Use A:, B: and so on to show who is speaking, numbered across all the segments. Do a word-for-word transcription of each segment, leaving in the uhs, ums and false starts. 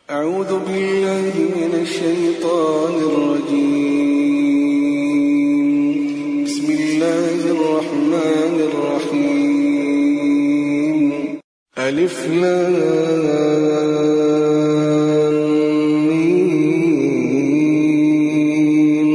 A: أعوذ بالله من الشيطان الرجيم. بسم الله الرحمن الرحيم. ألف لام ميم.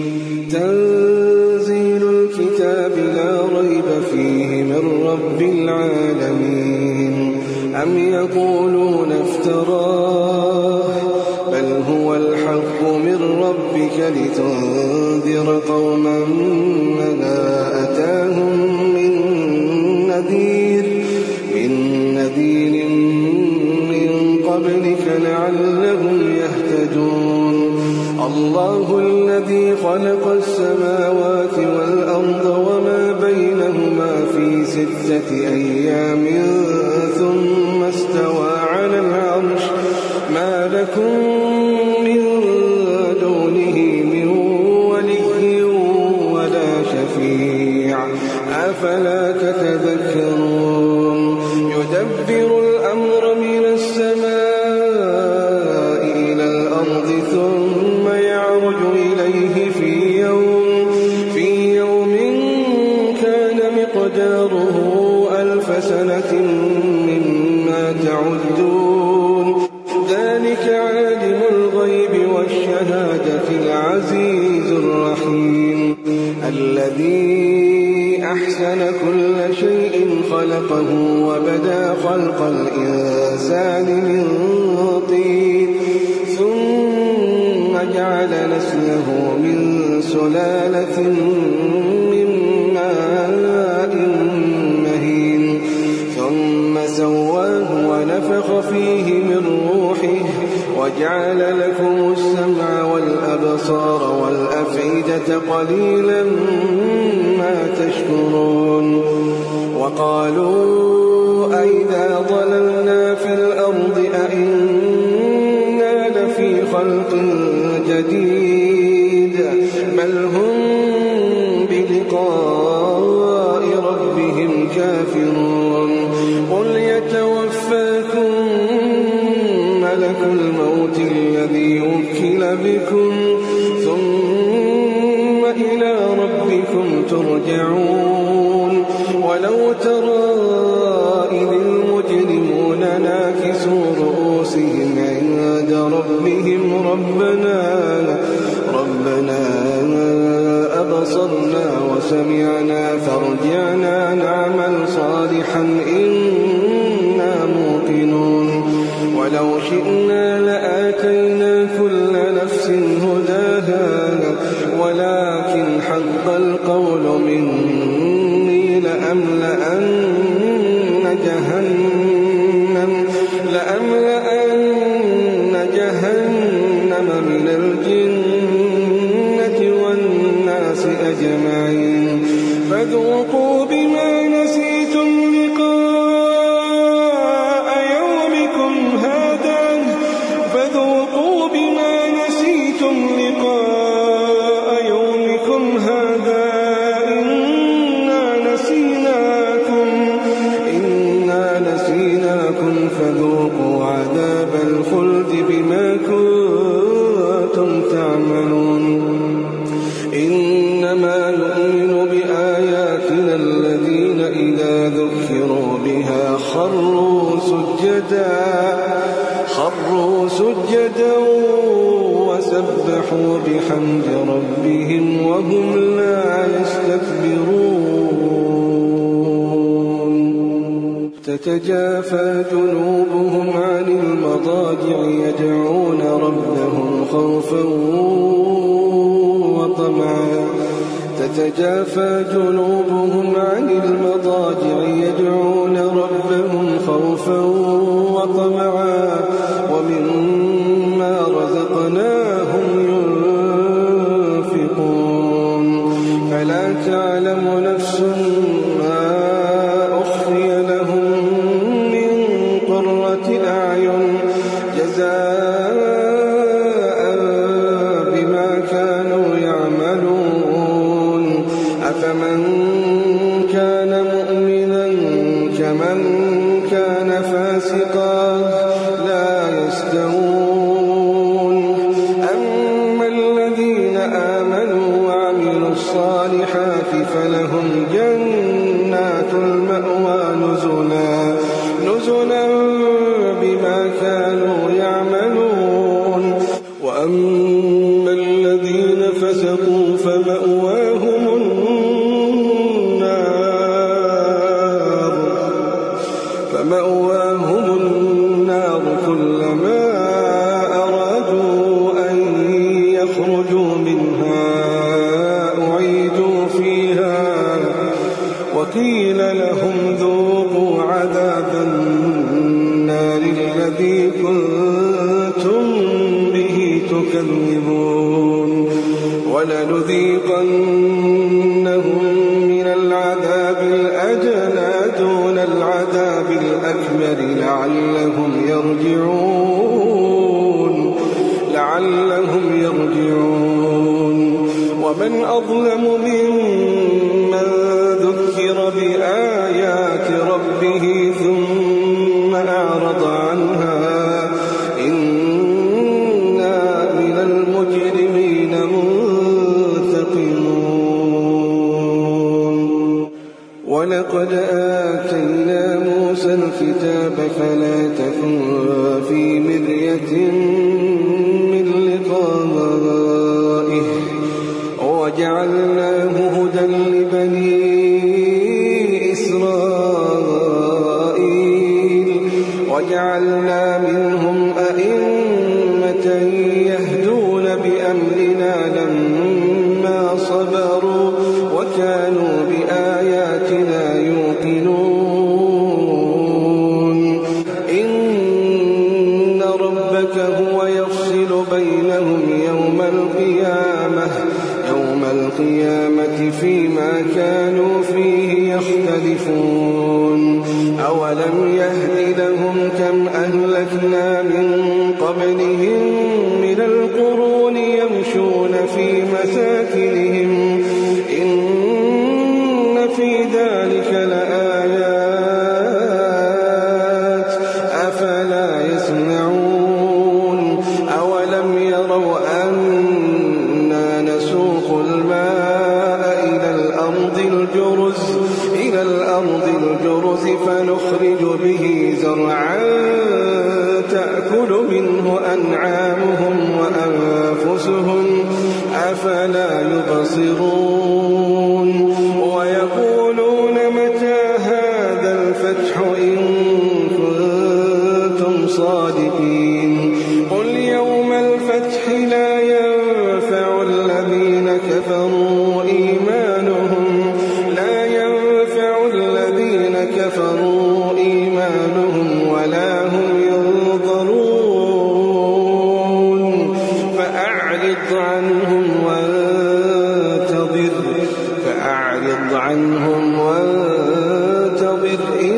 A: تنزيل الكتاب لا ريب فيه من رب العالمين. أم يقولون افتراه بل هو الحق من ربك لتنذر قوما ما أتاهم من نذير من نذير من قبلك لعلهم يهتدون. الله الذي خلق السماوات والأرض وما بينهما في ستة أيام ثم استوى على العرش ما لكم من دونه من ولي ولا شفيع أفلا تتذكرون. يدبر الأمر من السماء إلى الأرض ثم يعرج إليه في يوم في يوم كان مقداره ألف سنة مما تعدون. ذلك عالم الغيب والشهادة العزيز الرحيم. الذي أحسن كل شيء خلقه وبدأ خلق الإنسان من طين ثم جعل نسله من سلالة من ماء مهين ثم سواه ونفخ فيه من روحه وجعل لكم السمع والأبصار والأفئدة قليلا ما تشكرون. وقالوا أئذا ضللنا في الأرض أئنا لفي خلق جديد بل هم بلقاء ربهم كافرون. قل يتوفاكم ملك الموت الذي وكل بكم ثم إلى ربكم ترجعون. ولو ترى إذ المجرمون ناكسوا رؤوسهم عند ربهم ربنا ربنا أبصرنا وسمعنا فارجعنا نعمل صالحا إنا موقنون. ولو شئنا لآتينا كل نفس هداها ولكن حق القول مني لأملأن جهنم لأملأن جهنم من الجنة والناس أجمعين. فذوقوا بما نسيتم لقاء يومكم هذا فذوقوا بما نسيتم لقاء يومكم هذا إنا نسيناكم إنا نسيناكم فذوقوا عذاب الخلد بما كنتم تعملون. إنما يؤمن بآياتنا الذين إذا ذكروا بها خروا سجدا خروا سجدا وسبحوا بحمد ربهم وهم لا يستكبرون. تتجافى جنوبهم عن المضاجع يدعون ربهم خوفا وطمعا تتجافى جنوبهم عن المضاجع يدعون ربهم خوفا وطمعا ومما رزقناهم ينفقون. فلا تعلم نفس ما أخفي لهم من قرة أعين جزاء بما كانوا يعملون. أفمن كان مؤمنا كمن كان فاسقا لا يستوون أنتم به تكذبون ولنذيقنهم من العذاب الأدنى دون العذاب الأكبر لعلهم يرجعون لعلهم يرجعون ومن أظلم ممن ذكر بآيات ربه ثم أعرض عنها إنا من المجرمين منتقمون ولقد آتينا موسى الكتاب فلا تكن في مرية من لقائه وجعلناه هدى لبني إسرائيل وجعلنا منهم أئمة يهدون بأمرنا لما صبروا وكانوا بآياتنا يوقنون إن ربك هو يفصل بينهم يوم القيامة يوم القيامة فيما كانوا فيه يختلفون أولم يهد لهم كم أهلكنا من قبلهم من القرون يمشون في مساكنهم إن في ذلك لآيات أفلا يسمعون أولم يروا أنا نسوق الماء إلى الأرض الجرز إلى الأرض الجرز فنخرج به زرعا تأكل منه أنعامهم وأنفسهم أفلا يبصرون ويقولون متى هذا الفتح إن كنتم صادقين قل يوم الفتح لا ينفع الذين كفروا إيمانهم لا ينفع الذين كفروا إيمانهم ولا هم ينظرون فأعرض عنهم وانتظر فأعرض عنهم وانتظر